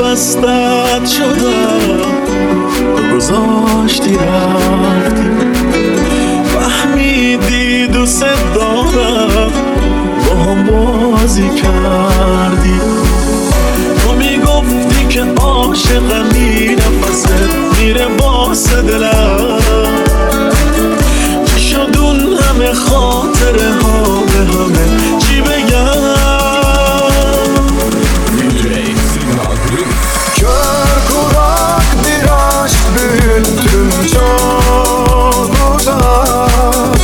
دستت شدم، گذاشتی رفتی، فهمیدی دوست دارم، با هم بازی کردی. تو میگفتی که عاشقمی، نفست میره واسه دلم، چی شد اون همه خاطره ها به همه چی بگم؟ Kör kurak bir aşk büyüttüm çok uzak,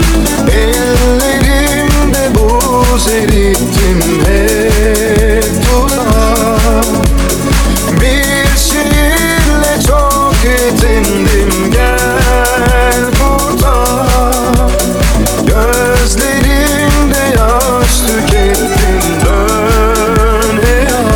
ellerimde buz erittim hep tuzak. Bir şiirle çok yetindim, gel kurtar. Gözlerimde yaş tükettim, dön ey aşk.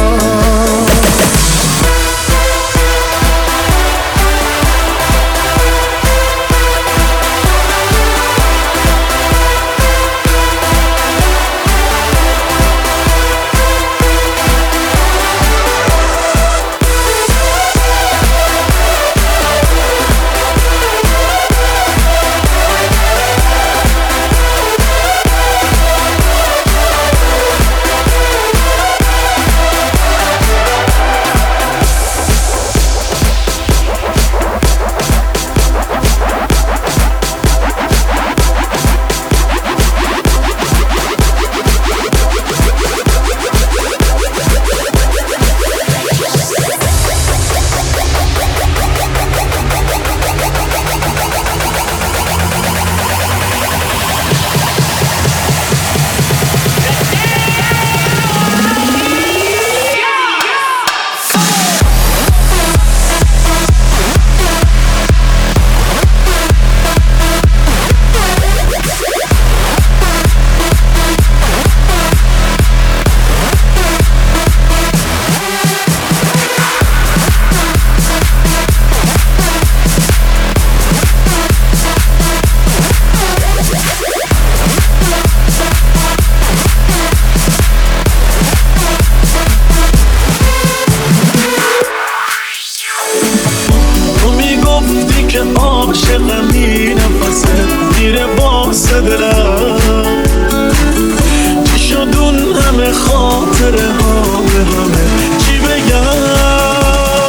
که عاشقمی، نفست میره واسه دلم، چی شد اون همه خاطره ها به همه چی بگم؟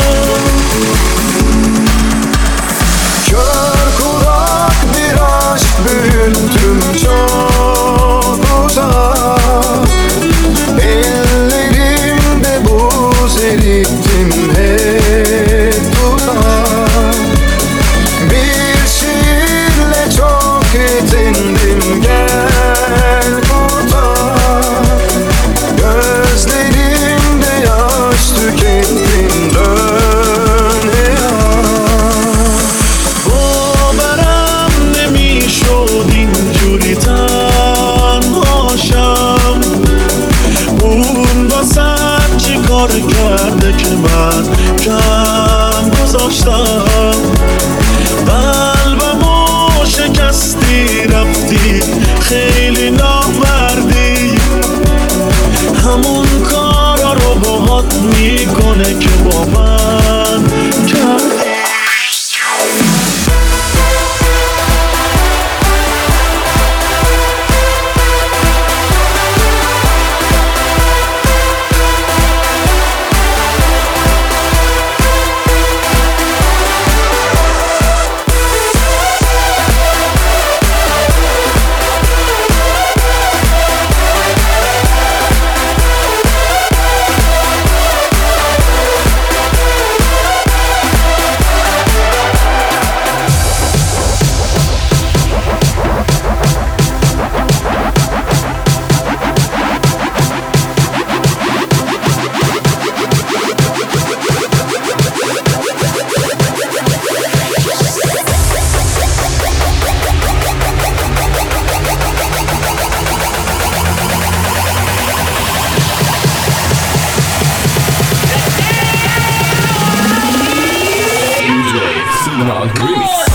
Kör kurak bir aşk büyüttüm çok uzak, ellerimde buz erittim hep tuzak. Bir şiirle çok yetindim, gel kurtar. Gözlerimde yaş tükettim, dön ey aşk. باورم نمیشد اینجوری تنهاشم، اون واسه چی کار کرده که من کم گذاشتم؟ قلبمو شکستی رفتی، خیلی نامردی، همون کارا رو باهات میکنه که با من کردی. Greece.